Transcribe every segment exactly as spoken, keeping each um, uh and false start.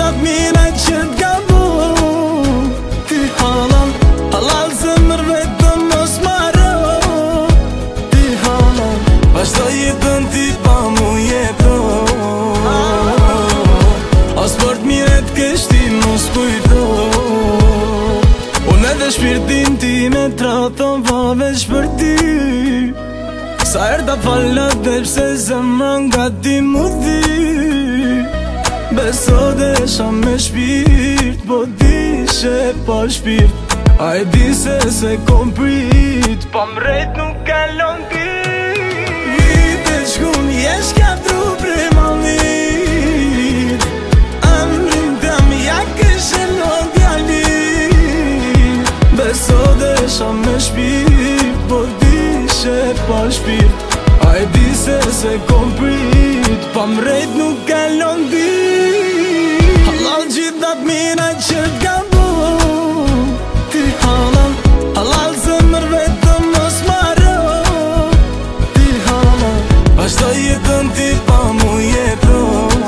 gjithat mire që t'ka bu. Ti halal, halal zemër vetëm mos marrë. Ti halal, vazhdo jetën ti pa mu jeto. As për t'mire t'kesh ti mos kujto. Unë edhe shpirtin ti me traton va veç për ti. Sa er ta falat dhe pse zemra nga ti mu dhi. Beso desha me shpirt, po dishe pa shpirt. A e di se se kom prit, pa mrejt nuk kalon ti. Vite shkun jesh ka tru prej mallit. Amrin tem ja kishe në djallit. Beso desha me shpirt, po dishe pa shpirt. A e di se se kom prit, pa mrejt nuk kalon ti. Halal gjithat mire që t'ka bu. Ti halal, halal zemër vetëm mos marrë. Ti halal, vazhdo jetën ti pa mu jeto.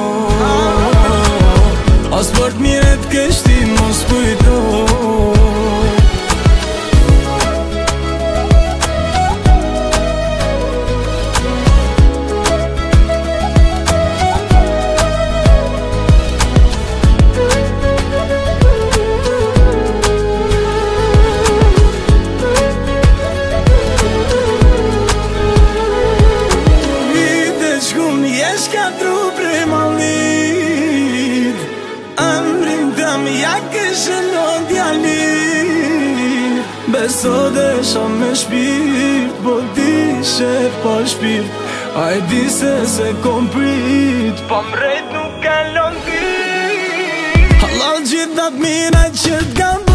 As për t'mire t'kesh ti mos kujto. Jesh ka tru prej mallit. Amrin tem ja kishe në djallit. Beso desha me shpirt, po dishe pa shpirt. A e di se se kom prit, pa mrejt nuk kalon ti. Halal gjithat mire që t'ka bu.